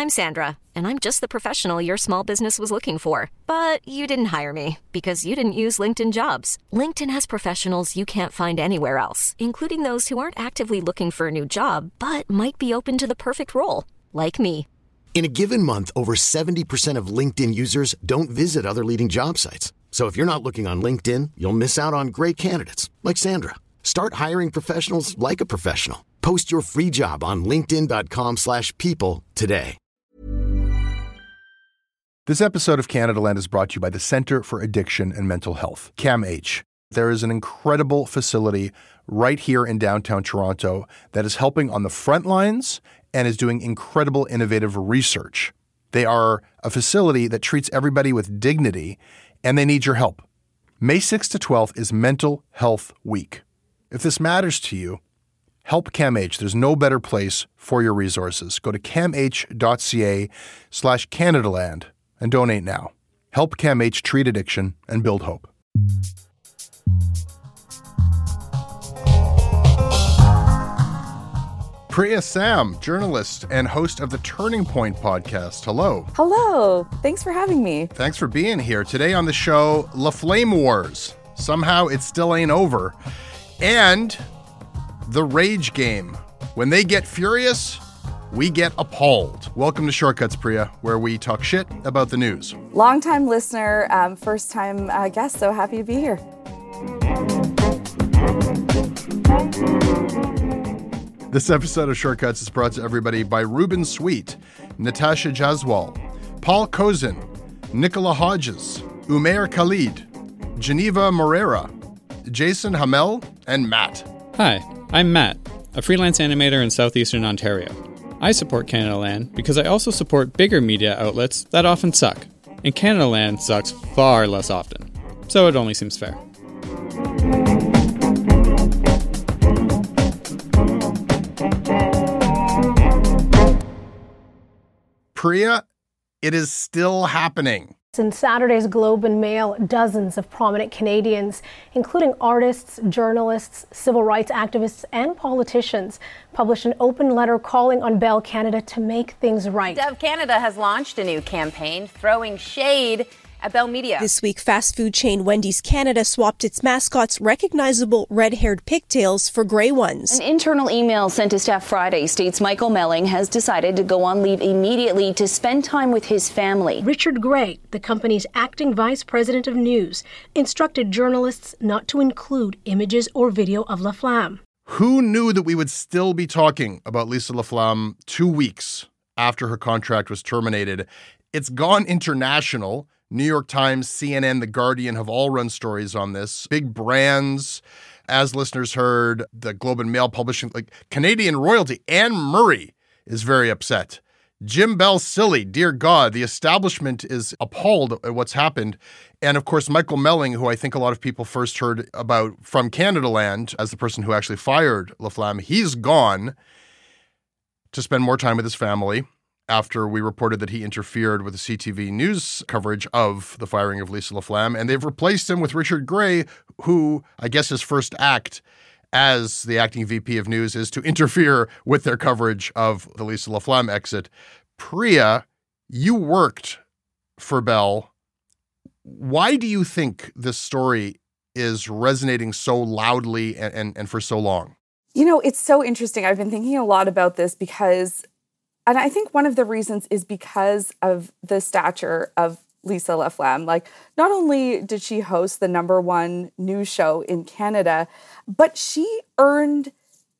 I'm Sandra, and I'm just the professional your small business was looking for. But you didn't hire me because you didn't use LinkedIn Jobs. LinkedIn has professionals you can't find anywhere else, including those who aren't actively looking for a new job, but might be open to the perfect role, like me. In a given month, over 70% of LinkedIn users don't visit other leading job sites. So if you're not looking on LinkedIn, you'll miss out on great candidates like Sandra. Start hiring professionals like a professional. Post your free job on linkedin.com/people today. This episode of Canadaland is brought to you by the Centre for Addiction and Mental Health, CAMH. There is an incredible facility right here in downtown Toronto that is helping on the front lines and is doing incredible innovative research. They are a facility that treats everybody with dignity, and they need your help. May 6th to 12th is Mental Health Week. If this matters to you, help CAMH. There's no better place for your resources. Go to camh.ca/Canadaland and donate now. Help CAMH treat addiction and build hope. Priya Sam, journalist and host of the Turning Point podcast. Hello. Hello. Thanks for having me. Thanks for being here. Today on the show, La Flame Wars. Somehow it still ain't over. And the Rage Game. When they get furious, we get appalled. Welcome to Shortcuts, Priya, where we talk shit about the news. Long-time listener, first-time guest, so happy to be here. This episode of Shortcuts is brought to everybody by Ruben Sweet, Natasha Jaswal, Paul Kozin, Nicola Hodges, Umair Khalid, Geneva Morera, Jason Hamel, and Matt. Hi, I'm Matt, a freelance animator in southeastern Ontario. I support Canadaland because I also support bigger media outlets that often suck, and Canadaland sucks far less often, so it only seems fair. Priya, it is still happening. In Saturday's Globe and Mail, dozens of prominent Canadians, including artists, journalists, civil rights activists, and politicians, published an open letter calling on Bell Canada to make things right. Dove Canada has launched a new campaign throwing shade at Bell Media. This week, fast food chain Wendy's Canada swapped its mascot's recognizable red-haired pigtails for gray ones. An internal email sent to staff Friday states Michael Melling has decided to go on leave immediately to spend time with his family. Richard Gray, the company's acting vice president of news, instructed journalists not to include images or video of LaFlamme. Who knew that we would still be talking about Lisa LaFlamme 2 weeks after her contract was terminated? It's gone international. New York Times, CNN, The Guardian have all run stories on this. Big brands, as listeners heard, the Globe and Mail publishing, like Canadian royalty. Anne Murray is very upset. Jim Bell's silly. Dear God, the establishment is appalled at what's happened. And of course, Michael Melling, who I think a lot of people first heard about from Canadaland as the person who actually fired LaFlamme, he's gone to spend more time with his family after we reported that he interfered with the CTV news coverage of the firing of Lisa LaFlamme. And they've replaced him with Richard Gray, who I guess his first act as the acting VP of news is to interfere with their coverage of the Lisa LaFlamme exit. Priya, you worked for Bell. Why do you think this story is resonating so loudly and for so long? You know, it's so interesting. I've been thinking a lot about this because, and I think one of the reasons is because of the stature of Lisa LaFlamme. Like, not only did she host the #1 news show in Canada, but she earned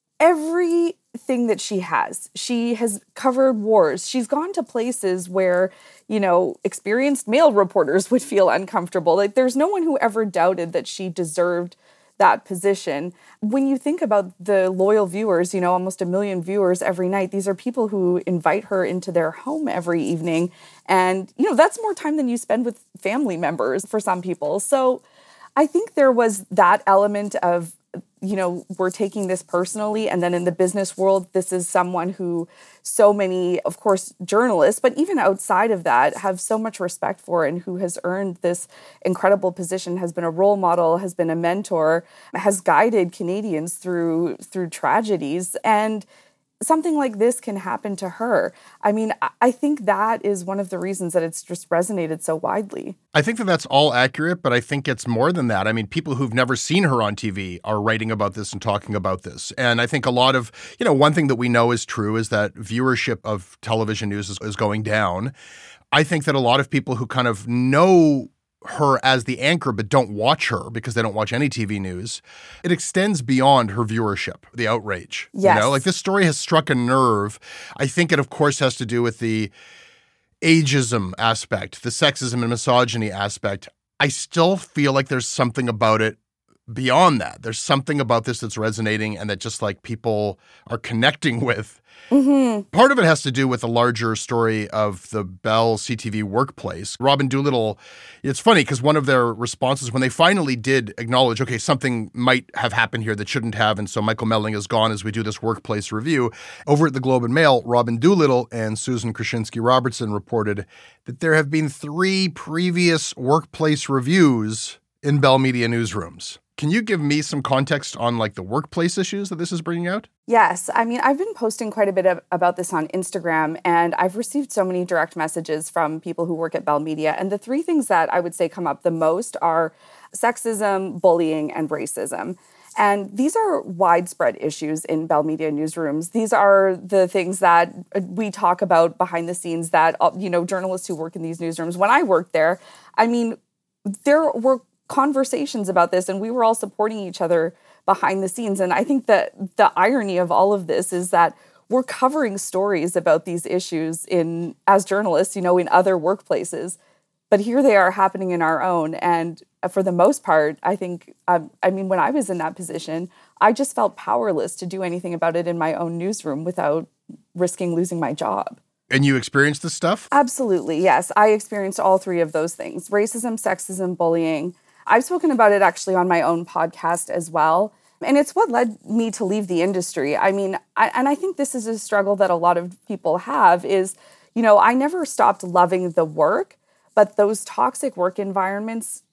everything that she has. She has covered wars. She's gone to places where, you know, experienced male reporters would feel uncomfortable. Like, there's no one who ever doubted that she deserved that position. When you think about the loyal viewers, you know, almost 1 million viewers every night, these are people who invite her into their home every evening. And, you know, that's more time than you spend with family members for some people. So I think there was that element of, you know, we're taking this personally. And then in the business world, this is someone who so many, of course, journalists, but even outside of that, have so much respect for and who has earned this incredible position, has been a role model, has been a mentor, has guided Canadians through tragedies. And something like this can happen to her. I mean, I think that is one of the reasons that it's just resonated so widely. I think that that's all accurate, but I think it's more than that. I mean, people who've never seen her on TV are writing about this and talking about this. And I think a lot of, one thing that we know is true is that viewership of television news is going down. I think that a lot of people who kind of know her as the anchor but don't watch her because they don't watch any TV news, it extends beyond her viewership, the outrage. Yes. Like this story has struck a nerve. I think it, of course, has to do with the ageism aspect, the sexism and misogyny aspect. I still feel like there's something about it beyond that. There's something about this that's resonating and that just like people are connecting with. Mm-hmm. Part of it has to do with the larger story of the Bell CTV workplace. Robin Doolittle, it's funny because one of their responses when they finally did acknowledge, okay, something might have happened here that shouldn't have, and so Michael Melling is gone as we do this workplace review. Over at the Globe and Mail, Robin Doolittle and Susan Krasinski-Robertson reported that there have been 3 previous workplace reviews in Bell Media newsrooms. Can you give me some context on like the workplace issues that this is bringing out? Yes. I mean, I've been posting quite a bit about this on Instagram, and I've received so many direct messages from people who work at Bell Media. And the 3 things that I would say come up the most are sexism, bullying, and racism. And these are widespread issues in Bell Media newsrooms. These are the things that we talk about behind the scenes that, journalists who work in these newsrooms. When I worked there, I mean, there were conversations about this, and we were all supporting each other behind the scenes. And I think that the irony of all of this is that we're covering stories about these issues as journalists, in other workplaces. But here they are happening in our own. And for the most part, I think, when I was in that position, I just felt powerless to do anything about it in my own newsroom without risking losing my job. And you experienced this stuff? Absolutely, yes. I experienced all 3 of those things: racism, sexism, bullying. I've spoken about it actually on my own podcast as well. And it's what led me to leave the industry. I mean, I think this is a struggle that a lot of people have is, I never stopped loving the work, but those toxic work environments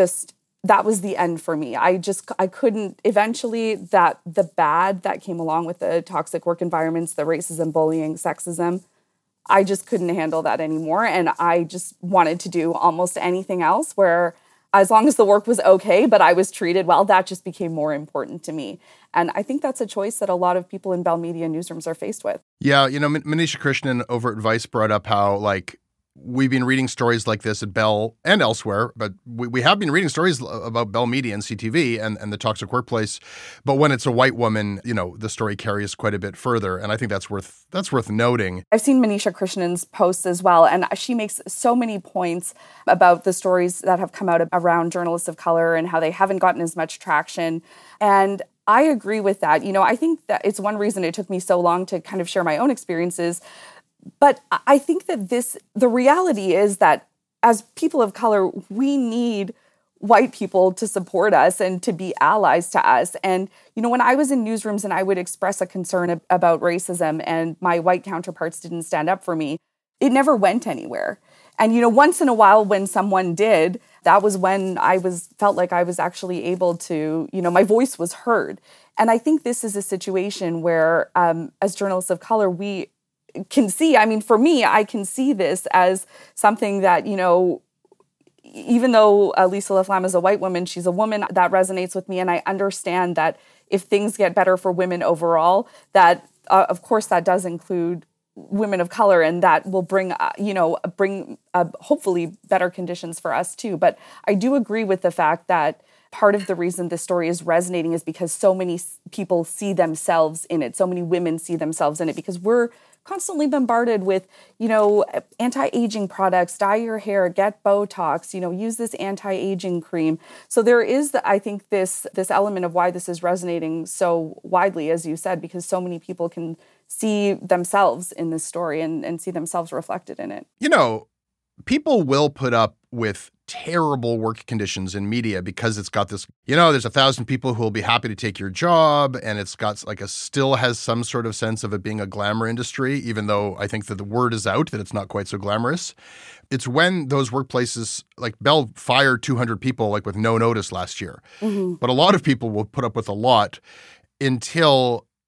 that was the end for me. I couldn't, eventually the bad that came along with the toxic work environments, the racism, bullying, sexism, I just couldn't handle that anymore. And I just wanted to do almost anything else where as long as the work was okay, but I was treated well, that just became more important to me. And I think that's a choice that a lot of people in Bell Media newsrooms are faced with. Yeah, Manisha Krishnan over at Vice brought up how, we've been reading stories like this at Bell and elsewhere, but we have been reading stories about Bell Media and CTV and the toxic workplace. But when it's a white woman, the story carries quite a bit further. And I think that's worth noting. I've seen Manisha Krishnan's posts as well, and she makes so many points about the stories that have come out around journalists of color and how they haven't gotten as much traction. And I agree with that. I think that it's one reason it took me so long to kind of share my own experiences. But I think that the reality is that as people of color, we need white people to support us and to be allies to us. And, when I was in newsrooms and I would express a concern about racism and my white counterparts didn't stand up for me, it never went anywhere. And, once in a while when someone did, that was when I felt like I was actually able to, my voice was heard. And I think this is a situation where, as journalists of color, we can see, for me, I can see this as something that, even though Lisa LaFlamme is a white woman, she's a woman that resonates with me. And I understand that if things get better for women overall, that, of course, that does include women of color, and that will bring hopefully better conditions for us too. But I do agree with the fact that part of the reason this story is resonating is because so many people see themselves in it. So many women see themselves in it because we're constantly bombarded with, anti-aging products, dye your hair, get Botox, use this anti-aging cream. So there is, I think, this element of why this is resonating so widely, as you said, because so many people can see themselves in this story and see themselves reflected in it. People will put up with terrible work conditions in media because it's got this, there's 1,000 people who will be happy to take your job, and it's got still has some sort of sense of it being a glamour industry, even though I think that the word is out that it's not quite so glamorous. It's when those workplaces, like Bell fired 200 people with no notice last year. Mm-hmm. But a lot of people will put up with a lot until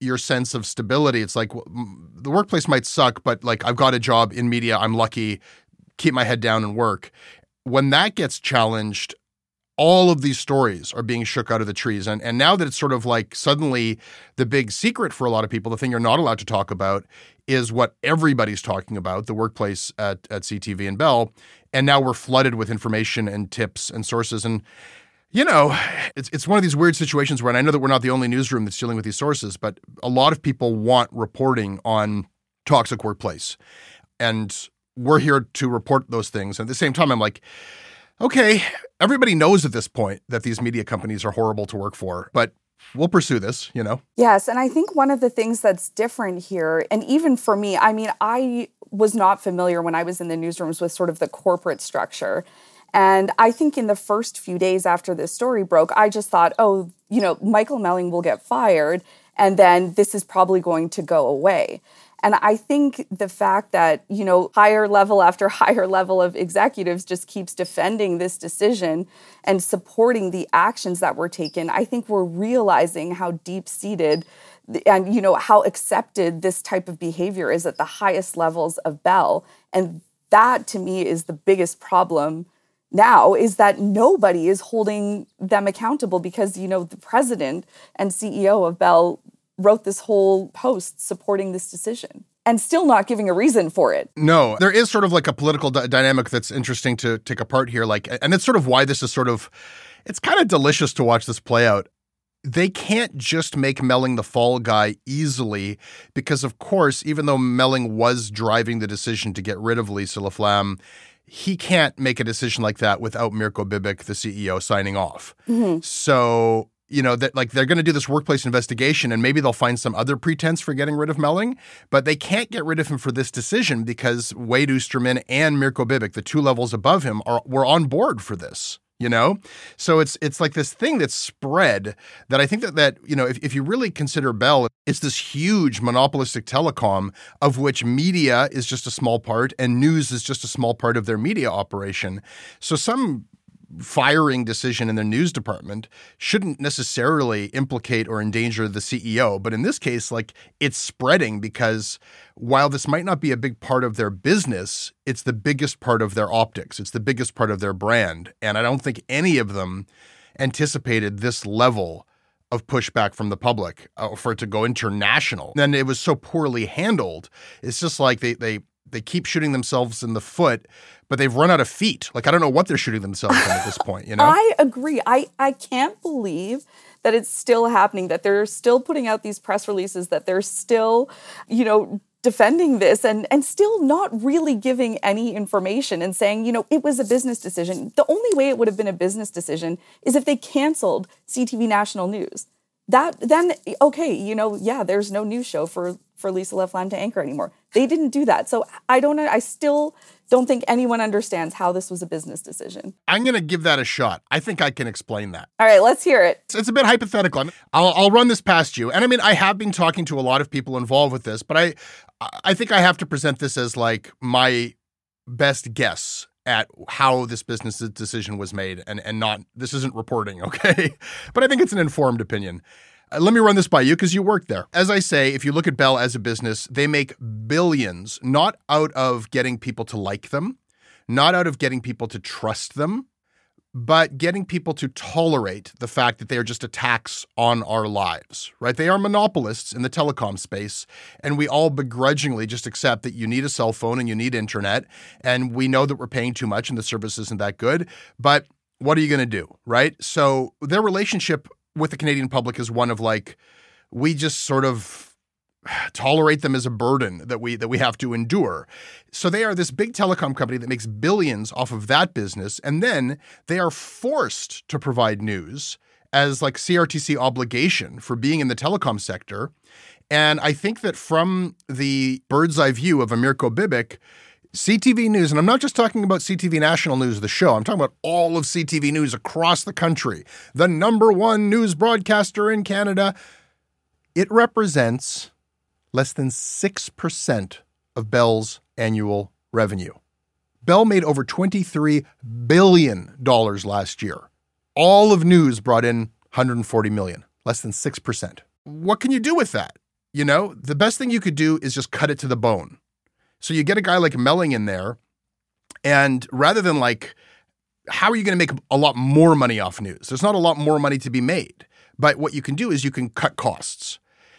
your sense of stability. It's like the workplace might suck, but like I've got a job in media. I'm lucky. Keep my head down and work. When that gets challenged, all of these stories are being shook out of the trees. And now that it's sort of like suddenly the big secret for a lot of people, the thing you're not allowed to talk about is what everybody's talking about, the workplace at CTV and Bell. And now we're flooded with information and tips and sources. And, you know, it's one of these weird situations where, and I know that we're not the only newsroom that's dealing with these sources, but a lot of people want reporting on toxic workplace. And we're here to report those things. And at the same time, I'm like, okay, everybody knows at this point that these media companies are horrible to work for, but we'll pursue this, you know? Yes, and I think one of the things that's different here, and even for me, I mean, I was not familiar when I was in the newsrooms with sort of the corporate structure. And I think in the first few days after this story broke, I just thought, oh, you know, Michael Melling will get fired, and then this is probably going to go away. And I think the fact that, you know, higher level after higher level of executives just keeps defending this decision and supporting the actions that were taken, I think we're realizing how deep-seated and, you know, how accepted this type of behavior is at the highest levels of Bell. And that, to me, is the biggest problem now, is that nobody is holding them accountable because, you know, the president and CEO of Bell wrote this whole post supporting this decision and still not giving a reason for it. No, there is sort of like a political dynamic that's interesting to take apart here. Like, and it's sort of why this is sort of, it's kind of delicious to watch this play out. They can't just make Melling the fall guy easily because, of course, even though Melling was driving the decision to get rid of Lisa LaFlamme, he can't make a decision like that without Mirko Bibic, the CEO, signing off. Mm-hmm. So, you know, that like they're going to do this workplace investigation and maybe they'll find some other pretense for getting rid of Melling, but they can't get rid of him for this decision because Wade Oosterman and Mirko Bibic, the two levels above him, were on board for this. You know, so it's like this thing that's spread that I think that you know, if you really consider Bell, it's this huge monopolistic telecom of which media is just a small part and news is just a small part of their media operation. So some firing decision in the news department shouldn't necessarily implicate or endanger the CEO. But in this case, like, it's spreading because while this might not be a big part of their business, it's the biggest part of their optics. It's the biggest part of their brand. And I don't think any of them anticipated this level of pushback from the public for it to go international. And it was so poorly handled. It's just like they keep shooting themselves in the foot, but they've run out of feet. Like, I don't know what they're shooting themselves in at this point, you know? I agree. I can't believe that it's still happening, that they're still putting out these press releases, that they're still, you know, defending this and still not really giving any information and saying, you know, it was a business decision. The only way it would have been a business decision is if they canceled CTV National News. Then, okay, you know, yeah, there's no news show for Lisa LaFlamme to anchor anymore. They didn't do that. So I still don't think anyone understands how this was a business decision. I'm going to give that a shot. I think I can explain that. All right, let's hear it. It's a bit hypothetical. I'll run this past you. And I mean, I have been talking to a lot of people involved with this, but I think I have to present this as like my best guess at how this business decision was made and not, this isn't reporting, okay? But I think it's an informed opinion. Let me run this by you because you work there. As I say, if you look at Bell as a business, they make billions, not out of getting people to like them, not out of getting people to trust them, but getting people to tolerate the fact that they are just a tax on our lives, right? They are monopolists in the telecom space, and we all begrudgingly just accept that you need a cell phone and you need internet, and we know that we're paying too much and the service isn't that good, but what are you going to do, right? So their relationship with the Canadian public is one of like, we just sort of tolerate them as a burden that we have to endure. So they are this big telecom company that makes billions off of that business, and then they are forced to provide news as like CRTC obligation for being in the telecom sector. And I think that from the bird's eye view of Mirko Bibic, CTV News, and I'm not just talking about CTV National News, the show, I'm talking about all of CTV News across the country, the #1 news broadcaster in Canada, it represents less than 6% of Bell's annual revenue. Bell made over $23 billion last year. All of news brought in $140 million, less than 6%. What can you do with that? You know, the best thing you could do is just cut it to the bone. So you get a guy like Melling in there, and rather than like, how are you going to make a lot more money off news? There's not a lot more money to be made. But what you can do is you can cut costs.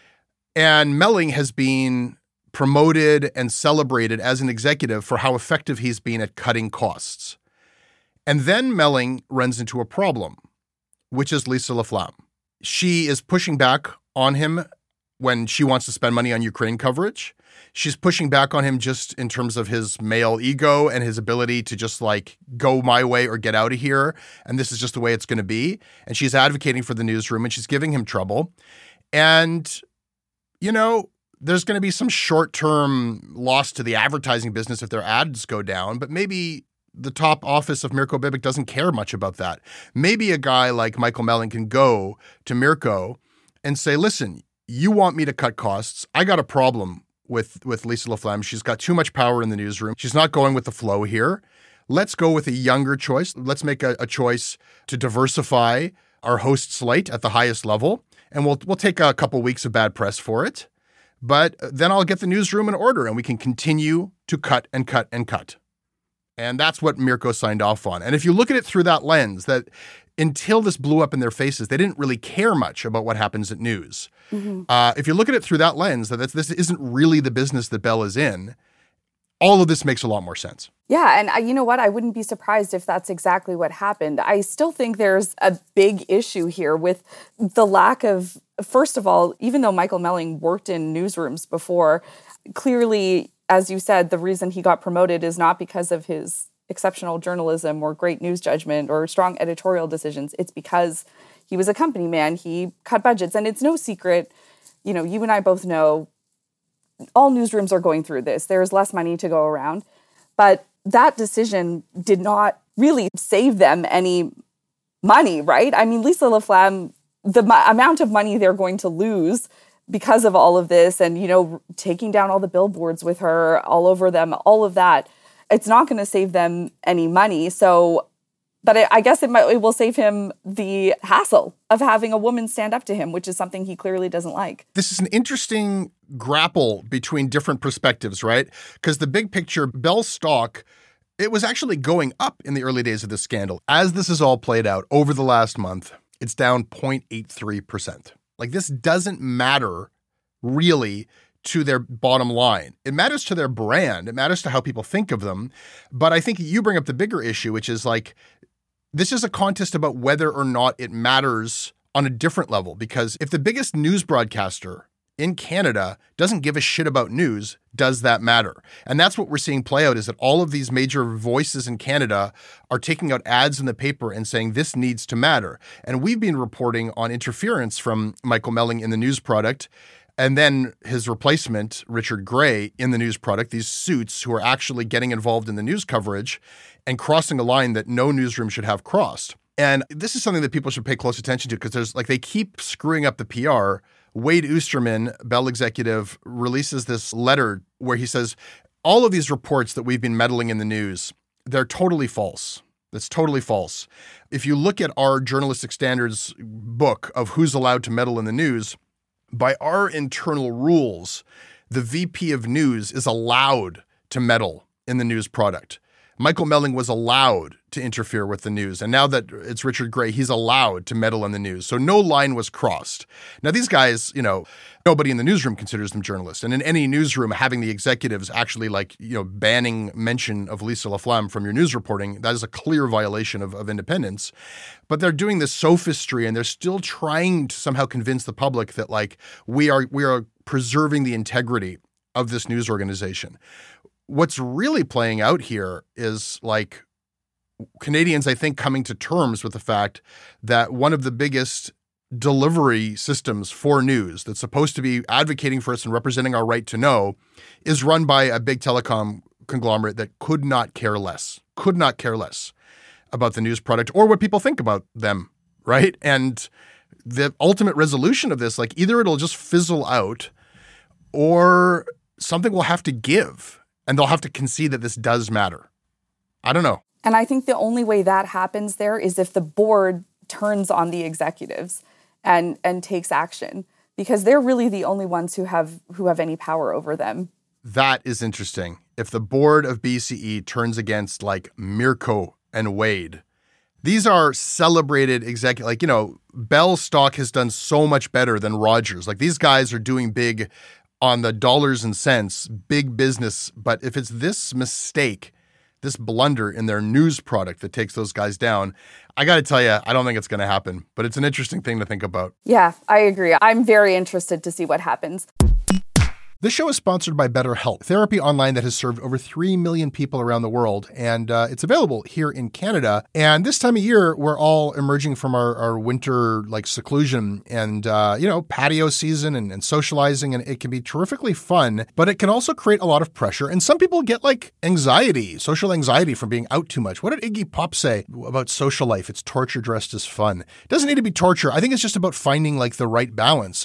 And Melling has been promoted and celebrated as an executive for how effective he's been at cutting costs. And then Melling runs into a problem, which is Lisa LaFlamme. She is pushing back on him when she wants to spend money on Ukraine coverage. She's pushing back on him just in terms of his male ego and his ability to just like go my way or get out of here. And this is just the way it's going to be. And she's advocating for the newsroom and she's giving him trouble. And, you know, there's going to be some short-term loss to the advertising business if their ads go down, but maybe the top office of Mirko Bibic doesn't care much about that. Maybe a guy like Michael Melling can go to Mirko and say, listen, you want me to cut costs. I got a problem with Lisa LaFlamme. She's got too much power in the newsroom. She's not going with the flow here. Let's go with a younger choice. Let's make a choice to diversify our host slate at the highest level. And we'll take a couple weeks of bad press for it. But then I'll get the newsroom in order and we can continue to cut and cut and cut. And that's what Mirko signed off on. And if you look at it through that lens, that until this blew up in their faces, they didn't really care much about what happens at news. Mm-hmm. If you look at it through that lens, that this isn't really the business that Bell is in, all of this makes a lot more sense. Yeah, and you know what? I wouldn't be surprised if that's exactly what happened. I still think there's a big issue here with the lack of, first of all, even though Michael Melling worked in newsrooms before, clearly, as you said, the reason he got promoted is not because of his exceptional journalism or great news judgment or strong editorial decisions. It's because he was a company man. He cut budgets. And it's no secret, you know, you and I both know all newsrooms are going through this. There's less money to go around. But that decision did not really save them any money, right? I mean, Lisa LaFlamme, the amount of money they're going to lose because of all of this and, you know, taking down all the billboards with her all over them, all of that, it's not going to save them any money. So, but I guess it will save him the hassle of having a woman stand up to him, which is something he clearly doesn't like. This is an interesting grapple between different perspectives, right? Because the big picture, Bell's stock, it was actually going up in the early days of this scandal. As this is all played out over the last month, it's down 0.83%. Like, this doesn't matter really to their bottom line. It matters to their brand. It matters to how people think of them. But I think you bring up the bigger issue, which is like, this is a contest about whether or not it matters on a different level. Because if the biggest news broadcaster in Canada doesn't give a shit about news, does that matter? And that's what we're seeing play out, is that all of these major voices in Canada are taking out ads in the paper and saying this needs to matter. And we've been reporting on interference from Michael Melling in the news product, and then his replacement, Richard Gray, in the news product, these suits who are actually getting involved in the news coverage and crossing a line that no newsroom should have crossed. And this is something that people should pay close attention to, because there's like, they keep screwing up the PR. Wade Oosterman, Bell executive, releases this letter where he says, all of these reports that we've been meddling in the news, they're totally false. That's totally false. If you look at our journalistic standards book of who's allowed to meddle in the news, by our internal rules, the VP of news is allowed to meddle in the news product. Michael Melling was allowed to interfere with the news. And now that it's Richard Gray, he's allowed to meddle in the news. So no line was crossed. Now, these guys, you know, nobody in the newsroom considers them journalists. And in any newsroom, having the executives actually banning mention of Lisa LaFlamme from your news reporting, that is a clear violation of independence. But they're doing this sophistry, and they're still trying to somehow convince the public that we are preserving the integrity of this news organization. What's really playing out here is Canadians, I think, coming to terms with the fact that one of the biggest delivery systems for news that's supposed to be advocating for us and representing our right to know is run by a big telecom conglomerate that could not care less about the news product or what people think about them, right? And the ultimate resolution of this, either it'll just fizzle out or something will have to give. And they'll have to concede that this does matter. I don't know. And I think the only way that happens there is if the board turns on the executives and takes action. because they're really the only ones who have any power over them. That is interesting. If the board of BCE turns against like Mirko and Wade, these are celebrated executives. Like, Bell stock has done so much better than Rogers. Like, these guys are doing big on the dollars and cents, big business. But if it's this mistake, this blunder in their news product that takes those guys down, I got to tell you, I don't think it's going to happen. But it's an interesting thing to think about. Yeah, I agree. I'm very interested to see what happens. This show is sponsored by BetterHelp, therapy online that has served over 3 million people around the world. And it's available here in Canada. And this time of year, we're all emerging from our winter seclusion and, patio season and socializing. And it can be terrifically fun, but it can also create a lot of pressure. And some people get anxiety, social anxiety from being out too much. What did Iggy Pop say about social life? It's torture dressed as fun. It doesn't need to be torture. I think it's just about finding the right balance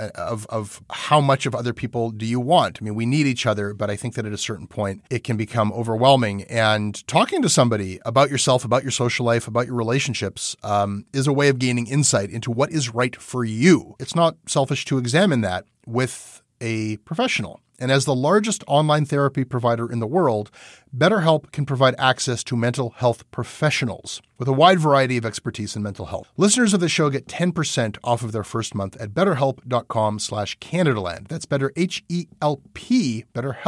of how much of other people do you want? I mean, we need each other, but I think that at a certain point, it can become overwhelming. And talking to somebody about yourself, about your social life, about your relationships is a way of gaining insight into what is right for you. It's not selfish to examine that with a professional. And as the largest online therapy provider in the world, BetterHelp can provide access to mental health professionals with a wide variety of expertise in mental health. Listeners of the show get 10% off of their first month at betterhelp.com/CanadaLand. That's better, H-E-L-P,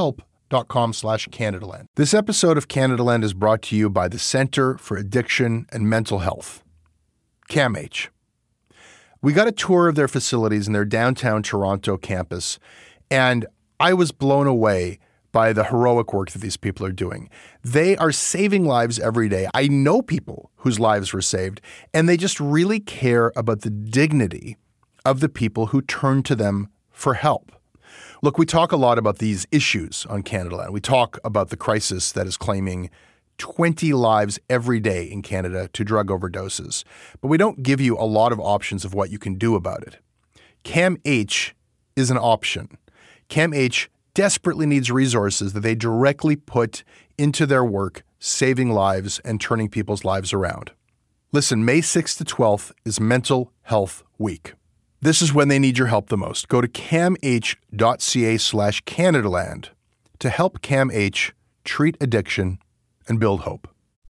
betterhelp.com/CanadaLand. This episode of CanadaLand is brought to you by the Center for Addiction and Mental Health, CAMH. We got a tour of their facilities in their downtown Toronto campus, and I was blown away by the heroic work that these people are doing. They are saving lives every day. I know people whose lives were saved, and they just really care about the dignity of the people who turn to them for help. Look, we talk a lot about these issues on Canadaland. We talk about the crisis that is claiming 20 lives every day in Canada to drug overdoses, but we don't give you a lot of options of what you can do about it. CAMH is an option. CAMH desperately needs resources that they directly put into their work, saving lives and turning people's lives around. Listen, May 6th to 12th is Mental Health Week. This is when they need your help the most. Go to camh.ca/CanadaLand to help CAMH treat addiction and build hope.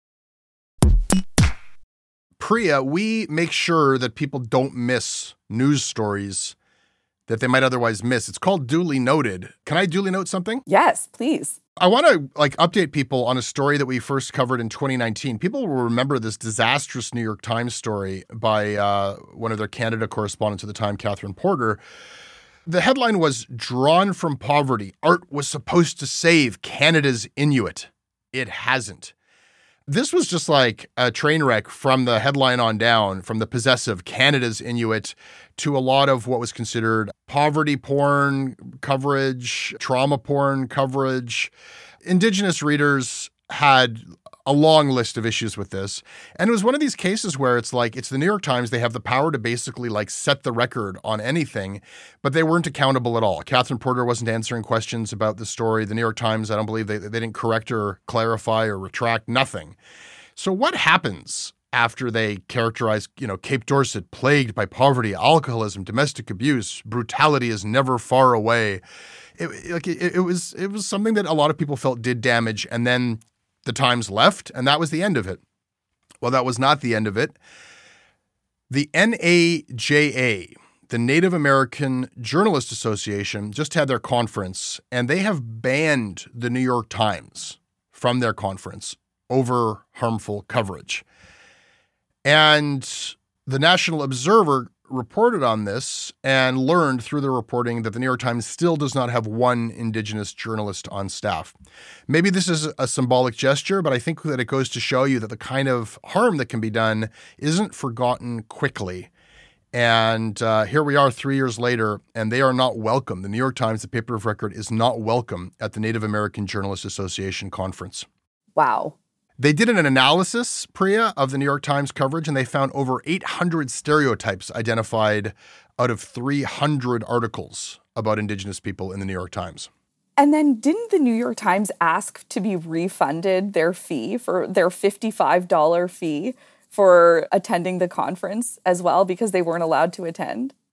Priya, we make sure that people don't miss news stories that they might otherwise miss. It's called Duly Noted. Can I duly note something? Yes, please. I want to update people on a story that we first covered in 2019. People will remember this disastrous New York Times story by one of their Canada correspondents at the time, Catherine Porter. The headline was, "Drawn from Poverty, Art was supposed to save Canada's Inuit. It hasn't." This was just like a train wreck from the headline on down, from the possessive Canada's Inuit to a lot of what was considered poverty porn coverage, trauma porn coverage. Indigenous readers had a long list of issues with this. And it was one of these cases where it's the New York Times. They have the power to basically set the record on anything, but they weren't accountable at all. Catherine Porter wasn't answering questions about the story. The New York Times, I don't believe they didn't correct or clarify or retract, nothing. So what happens after they characterize, Cape Dorset plagued by poverty, alcoholism, domestic abuse, brutality is never far away? It was something that a lot of people felt did damage, and then the Times left, and that was the end of it. Well, that was not the end of it. The NAJA, the Native American Journalist Association, just had their conference, and they have banned the New York Times from their conference over harmful coverage. And the National Observer reported on this and learned through the reporting that the New York Times still does not have one Indigenous journalist on staff. Maybe this is a symbolic gesture, but I think that it goes to show you that the kind of harm that can be done isn't forgotten quickly. And here we are 3 years later, and they are not welcome. The New York Times, the paper of record, is not welcome at the Native American Journalists Association conference. Wow. They did an analysis, Priya, of the New York Times coverage, and they found over 800 stereotypes identified out of 300 articles about Indigenous people in the New York Times. And then didn't the New York Times ask to be refunded their fee, for their $55 fee for attending the conference as well, because they weren't allowed to attend?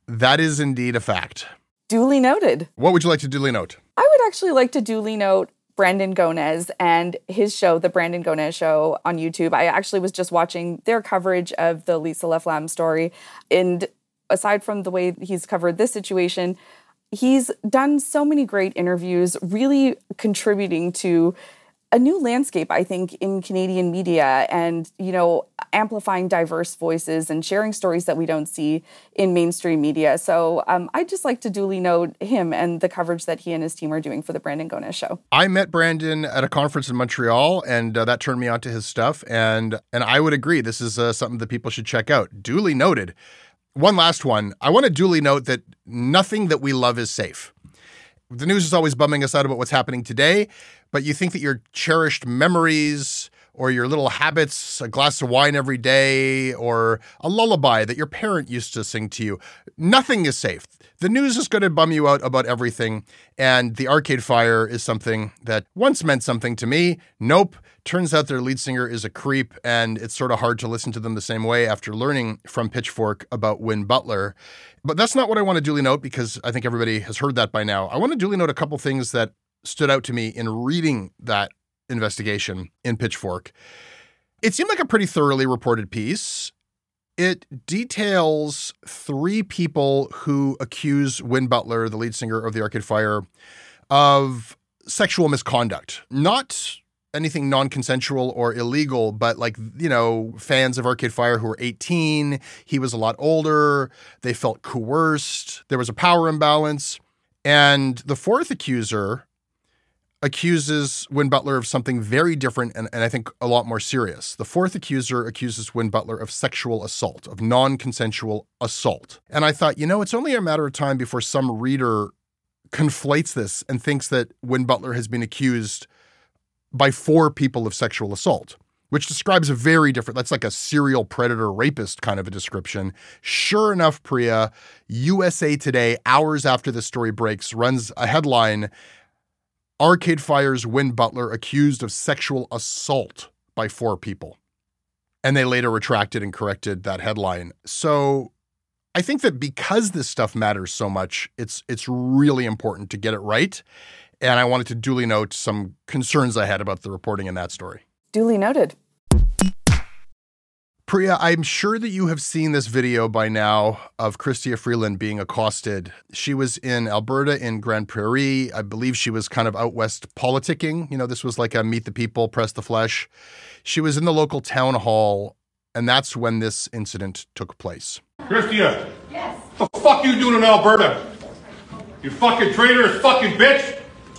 That is indeed a fact. Duly noted. What would you like to duly note? I would actually like to duly note Brandon Gonez and his show, The Brandon Gonez Show on YouTube. I actually was just watching their coverage of the Lisa LaFlamme story. And aside from the way he's covered this situation, he's done so many great interviews, really contributing to a new landscape, I think, in Canadian media and, amplifying diverse voices and sharing stories that we don't see in mainstream media. So I'd just like to duly note him and the coverage that he and his team are doing for the Brandon Gonez Show. I met Brandon at a conference in Montreal, and that turned me on to his stuff. And I would agree, this is something that people should check out. Duly noted. One last one. I want to duly note that nothing that we love is safe. The news is always bumming us out about what's happening today, but you think that your cherished memories or your little habits, a glass of wine every day, or a lullaby that your parent used to sing to you, nothing is safe. The news is going to bum you out about everything, and the Arcade Fire is something that once meant something to me. Nope. Turns out their lead singer is a creep, and it's sort of hard to listen to them the same way after learning from Pitchfork about Win Butler. But that's not what I want to duly note, because I think everybody has heard that by now. I want to duly note a couple things that stood out to me in reading that investigation in Pitchfork. It seemed like a pretty thoroughly reported piece. It details 3 people who accuse Win Butler, the lead singer of the Arcade Fire, of sexual misconduct. Not anything non-consensual or illegal, but fans of Arcade Fire who were 18. He was a lot older. They felt coerced. There was a power imbalance. And the 4th accuser accuses Win Butler of something very different and I think a lot more serious. The 4th accuser accuses Win Butler of sexual assault, of non-consensual assault. And I thought, it's only a matter of time before some reader conflates this and thinks that Win Butler has been accused by 4 people of sexual assault, which describes a very different, that's like a serial predator rapist kind of a description. Sure enough, Priya, USA Today, hours after the story breaks, runs a headline, Arcade Fire's Win Butler accused of sexual assault by 4 people. And they later retracted and corrected that headline. So I think that because this stuff matters so much, it's really important to get it right. And I wanted to duly note some concerns I had about the reporting in that story. Duly noted. Priya, I'm sure that you have seen this video by now of Chrystia Freeland being accosted. She was in Alberta in Grande Prairie. I believe she was kind of out west politicking. This was like a meet the people, press the flesh. She was in the local town hall, and that's when this incident took place. Chrystia! Yes? What the fuck you doing in Alberta? You fucking traitorous fucking bitch!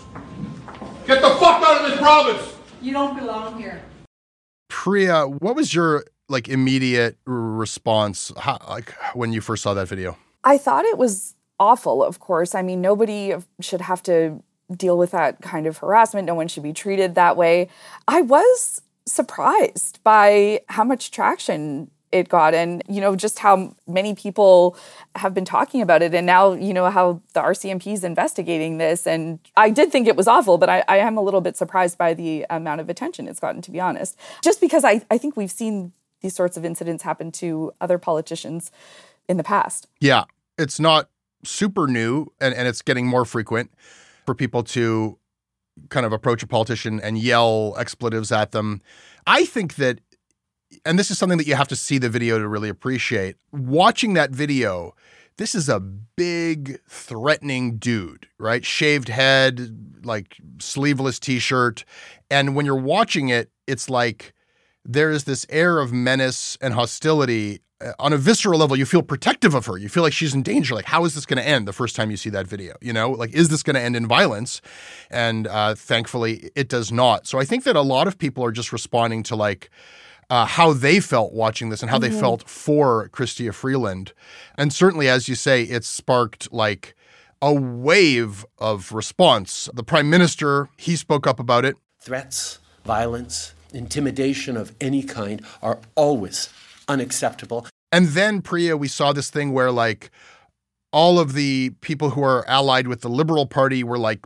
Get the fuck out of this province! You don't belong here. Priya, what was your immediate response when you first saw that video? I thought it was awful, of course. I mean, nobody should have to deal with that kind of harassment. No one should be treated that way. I was surprised by how much traction it got and, just how many people have been talking about it. And now, how the RCMP is investigating this. And I did think it was awful, but I am a little bit surprised by the amount of attention it's gotten, to be honest. Just because I think we've seen these sorts of incidents happen to other politicians in the past. Yeah, it's not super new and it's getting more frequent for people to kind of approach a politician and yell expletives at them. I think that, and this is something that you have to see the video to really appreciate, watching that video, this is a big, threatening dude, right? Shaved head, sleeveless t-shirt. And when you're watching it, it's like there is this air of menace and hostility. On a visceral level, you feel protective of her. You feel like she's in danger. How is this going to end the first time you see that video? Is this going to end in violence? And thankfully, it does not. So I think that a lot of people are just responding to how they felt watching this and how they felt for Chrystia Freeland. And certainly, as you say, it sparked a wave of response. The Prime Minister, he spoke up about it. Threats, violence, intimidation of any kind are always unacceptable. And then, Priya, we saw this thing where all of the people who are allied with the Liberal Party were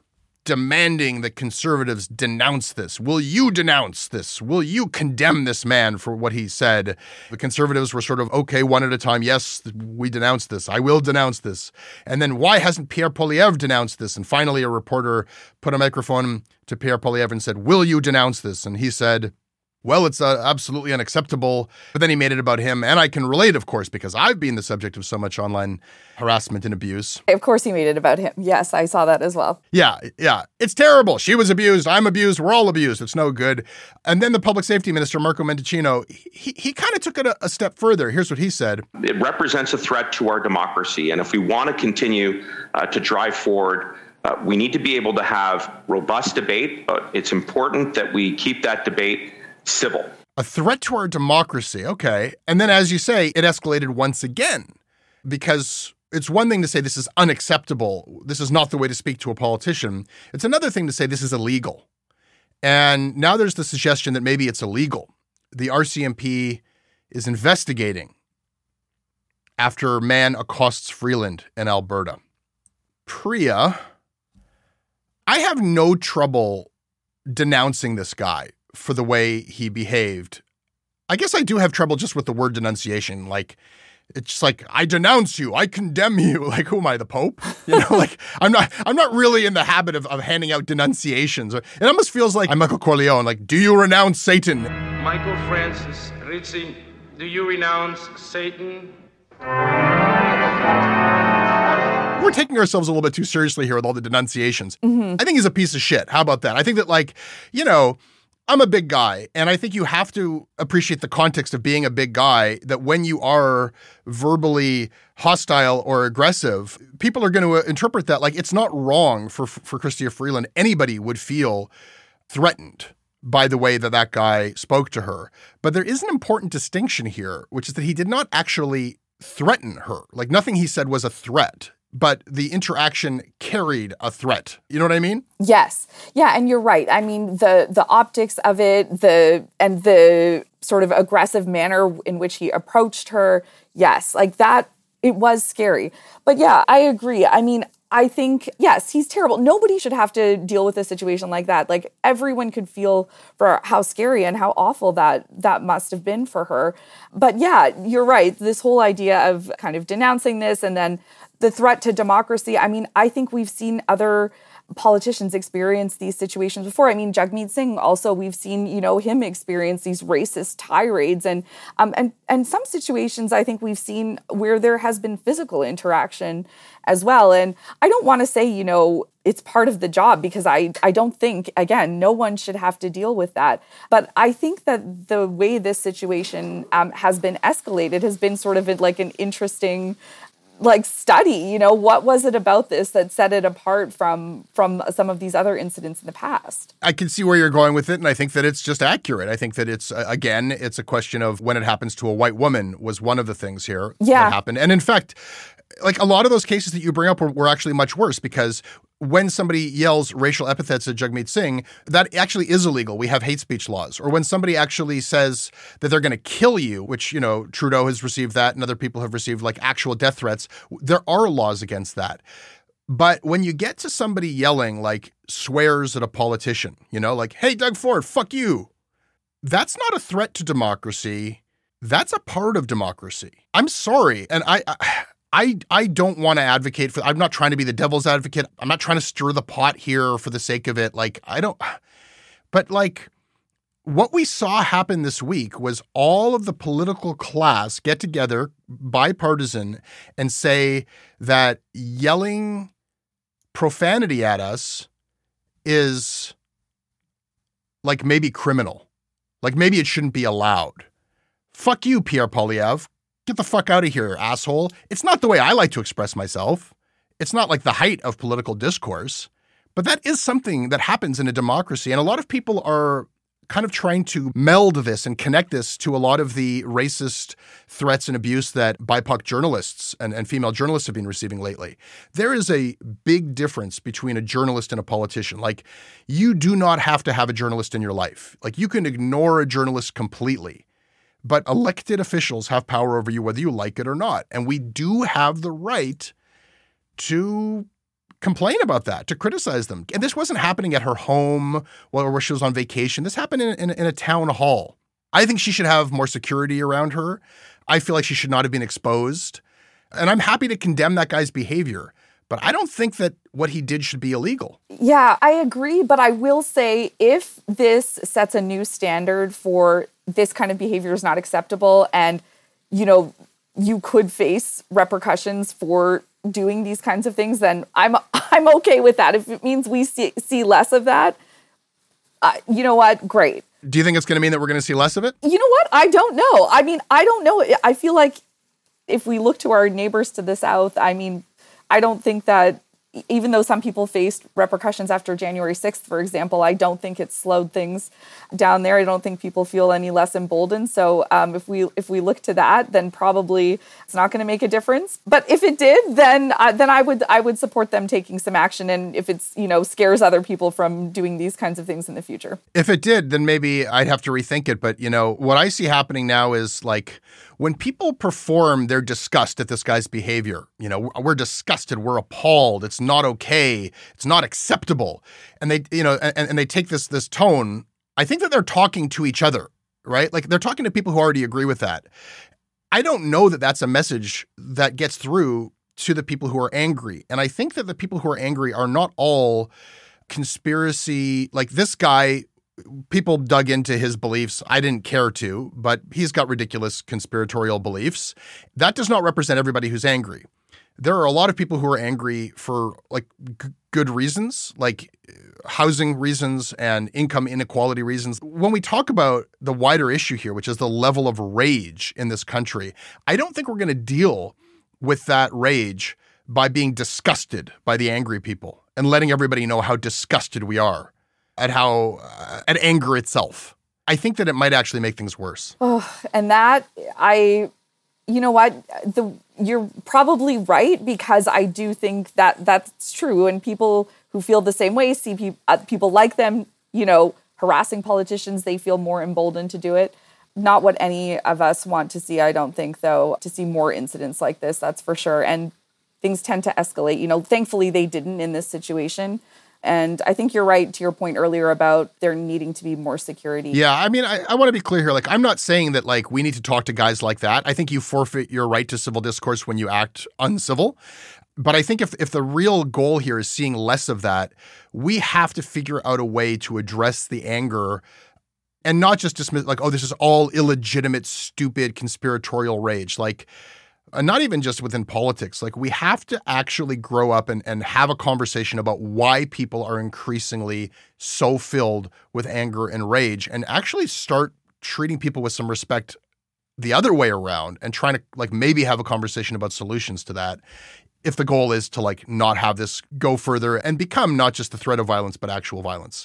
demanding that conservatives denounce this. Will you denounce this? Will you condemn this man for what he said? The conservatives were sort of, okay, one at a time. Yes, we denounce this. I will denounce this. And then why hasn't Pierre Poilievre denounced this? And finally, a reporter put a microphone to Pierre Poilievre and said, will you denounce this? And he said, well, it's absolutely unacceptable. But then he made it about him. And I can relate, of course, because I've been the subject of so much online harassment and abuse. Of course he made it about him. Yes, I saw that as well. Yeah. It's terrible. She was abused. I'm abused. We're all abused. It's no good. And then the public safety minister, Marco Mendicino, he kind of took it a step further. Here's what he said. It represents a threat to our democracy. And if we want to continue to drive forward, we need to be able to have robust debate. But it's important that we keep that debate civil. A threat to our democracy. Okay. And then, as you say, it escalated once again, because it's one thing to say this is unacceptable. This is not the way to speak to a politician. It's another thing to say this is illegal. And now there's the suggestion that maybe it's illegal. The RCMP is investigating after man accosts Freeland in Alberta. Priya, I have no trouble denouncing this guy for the way he behaved. I guess I do have trouble just with the word denunciation. Like, it's just like, I denounce you, I condemn you. Like, who am I, the Pope? You know, like, I'm not really in the habit of handing out denunciations. It almost feels like I'm Michael Corleone. Like, do you renounce Satan? Michael Francis Rizzi, do you renounce Satan? We're taking ourselves a little bit too seriously here with all the denunciations. Mm-hmm. I think he's a piece of shit. How about that? I think that, like, you know, I'm a big guy, and I think you have to appreciate the context of being a big guy, that when you are verbally hostile or aggressive, people are going to interpret that like it's not wrong for Chrystia Freeland. Anybody would feel threatened by the way that that guy spoke to her. But there is an important distinction here, which is that he did not actually threaten her. Like, nothing he said was a threat, but the interaction carried a threat. You know what I mean? Yes. Yeah, and you're right. I mean, the optics of it, the sort of aggressive manner in which he approached her, yes, like that, it was scary. But yeah, I agree. I mean, I think, yes, he's terrible. Nobody should have to deal with a situation like that. Like, everyone could feel for how scary and how awful that must have been for her. But yeah, you're right. This whole idea of kind of denouncing this and then the threat to democracy. I mean, I think we've seen other politicians experience these situations before. I mean, Jagmeet Singh also, we've seen, you know, him experience these racist tirades and some situations I think we've seen where there has been physical interaction as well. And I don't want to say, you know, it's part of the job, because I don't think, again, no one should have to deal with that. But I think that the way this situation has been escalated has been sort of like an interesting study. You know, what was it about this that set it apart from some of these other incidents in the past? I can see where you're going with it, and I think that it's just accurate. I think that it's, again, it's a question of when it happens to a white woman was one of the things here that happened. And in fact, like, a lot of those cases that you bring up were actually much worse, because when somebody yells racial epithets at Jagmeet Singh, that actually is illegal. We have hate speech laws. Or when somebody actually says that they're going to kill you, which, you know, Trudeau has received that and other people have received, like, actual death threats, there are laws against that. But when you get to somebody yelling, like, swears at a politician, you know, like, hey, Doug Ford, fuck you, that's not a threat to democracy. That's a part of democracy. I'm sorry. And I don't want to advocate for, I'm not trying to be the devil's advocate. I'm not trying to stir the pot here for the sake of it. Like, but like, what we saw happen this week was all of the political class get together, bipartisan, and say that yelling profanity at us is like maybe criminal. Like, maybe it shouldn't be allowed. Fuck you, Pierre Poilievre. Get the fuck out of here, asshole. It's not the way I like to express myself. It's not like the height of political discourse, but that is something that happens in a democracy. And a lot of people are kind of trying to meld this and connect this to a lot of the racist threats and abuse that BIPOC journalists and female journalists have been receiving lately. There is a big difference between a journalist and a politician. Like, you do not have to have a journalist in your life. Like, you can ignore a journalist completely. But elected officials have power over you whether you like it or not. And we do have the right to complain about that, to criticize them. And this wasn't happening at her home where she was on vacation. This happened in a town hall. I think she should have more security around her. I feel like she should not have been exposed. And I'm happy to condemn that guy's behavior. But I don't think that what he did should be illegal. Yeah, I agree. But I will say if this sets a new standard for this kind of behavior is not acceptable and, you could face repercussions for doing these kinds of things, then I'm okay with that. If it means we see less of that, you know what? Great. Do you think it's going to mean that we're going to see less of it? You know what? I don't know. I don't know. I feel like if we look to our neighbors to the south, I don't think that even though some people faced repercussions after January 6th, for example, I don't think it slowed things down there. I don't think people feel any less emboldened. So if we look to that, then probably it's not going to make a difference. But if it did, then I would support them taking some action. And if it's, scares other people from doing these kinds of things in the future. If it did, then maybe I'd have to rethink it. But, what I see happening now is like when people perform their disgust at this guy's behavior, we're disgusted, we're appalled, it's not okay, it's not acceptable. And they, and they take this tone. I think that they're talking to each other, right? Like they're talking to people who already agree with that. I don't know that that's a message that gets through to the people who are angry. And I think that the people who are angry are not all conspiracy, like this guy. People dug into his beliefs. I didn't care to, but he's got ridiculous conspiratorial beliefs. That does not represent everybody who's angry. There are a lot of people who are angry for like good reasons, like housing reasons and income inequality reasons. When we talk about the wider issue here, which is the level of rage in this country, I don't think we're going to deal with that rage by being disgusted by the angry people and letting everybody know how disgusted we are at anger itself. I think that it might actually make things worse. Oh, and that you know what? You're probably right, because I do think that that's true. And people who feel the same way see people like them, harassing politicians. They feel more emboldened to do it. Not what any of us want to see, I don't think, though, to see more incidents like this, that's for sure. And things tend to escalate. Thankfully they didn't in this situation. And I think you're right to your point earlier about there needing to be more security. Yeah, I want to be clear here. Like, I'm not saying that, like, we need to talk to guys like that. I think you forfeit your right to civil discourse when you act uncivil. But I think if the real goal here is seeing less of that, we have to figure out a way to address the anger and not just dismiss, like, oh, this is all illegitimate, stupid, conspiratorial rage. Like, not even just within politics. Like, we have to actually grow up and have a conversation about why people are increasingly so filled with anger and rage, and actually start treating people with some respect the other way around and trying to, like, maybe have a conversation about solutions to that, if the goal is to, like, not have this go further and become not just the threat of violence, but actual violence.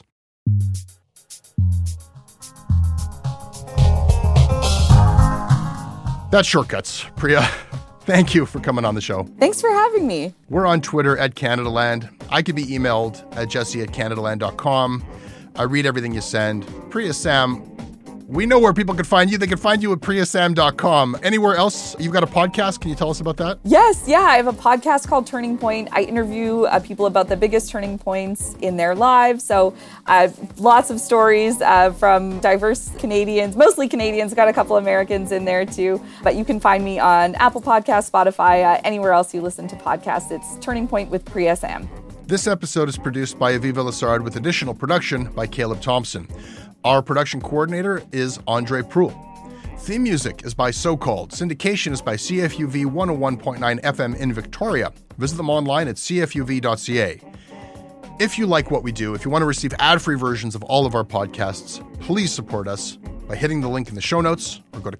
That's Shortcuts. Priya, thank you for coming on the show. Thanks for having me. We're on Twitter at CanadaLand. I can be emailed at jesse@canadaland.com. I read everything you send. Priya Sam, we know where people can find you. They can find you at priyasam.com. Anywhere else? You've got a podcast. Can you tell us about that? Yes. Yeah. I have a podcast called Turning Point. I interview people about the biggest turning points in their lives. So I have lots of stories from diverse Canadians, mostly Canadians, got a couple Americans in there too. But you can find me on Apple Podcasts, Spotify, anywhere else you listen to podcasts. It's Turning Point with Priya Sam. This episode is produced by Aviva Lessard with additional production by Caleb Thompson. Our production coordinator is Andre Proulx. Theme music is by So Called. Syndication is by CFUV 101.9 FM in Victoria. Visit them online at cfuv.ca. If you like what we do, if you want to receive ad-free versions of all of our podcasts, please support us by hitting the link in the show notes or go to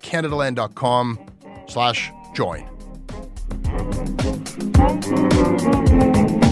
canadaland.com/join.